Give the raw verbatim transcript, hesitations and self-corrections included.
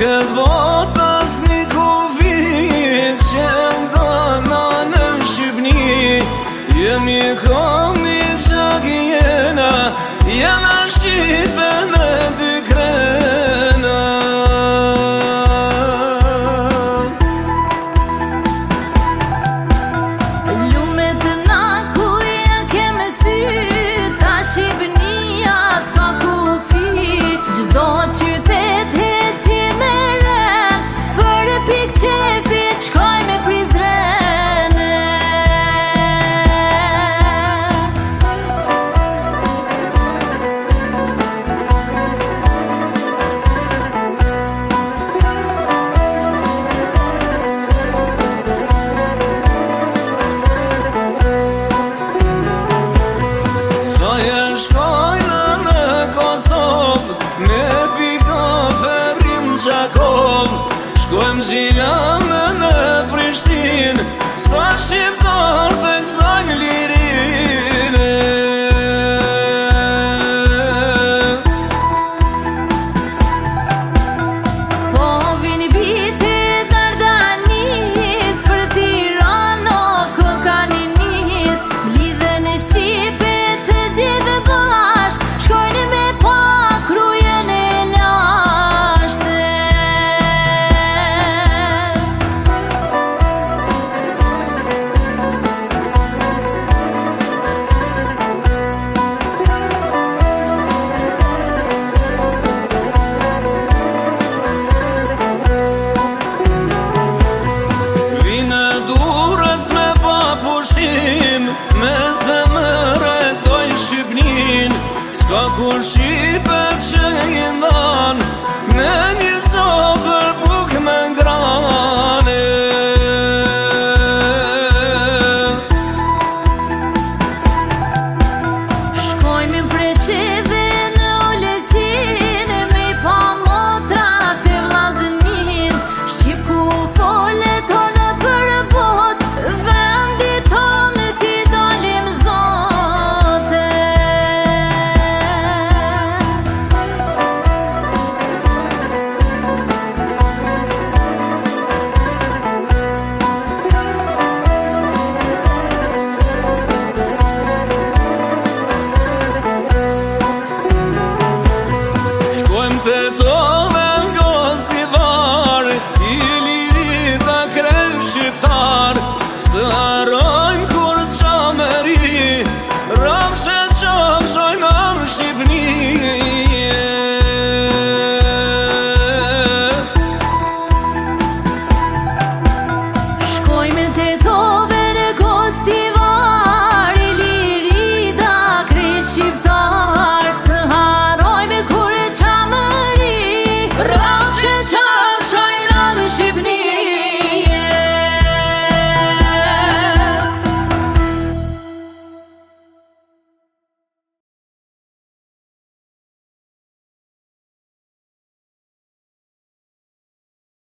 këtë botë as një kufit që ndona në Shqipni. Jemi komi që kjena, jena Shqipe në dy krena. Lumet na ku ja keme sy, ta Shqipnia s'ka kufi. Gjdo qytet heci me ren, për e pik qefit shkoj me Prizren. Shkojnë në Kosovë, me pika ferrim Gjakov. Shkojmë Gjilanë në Prishtinë, s'ta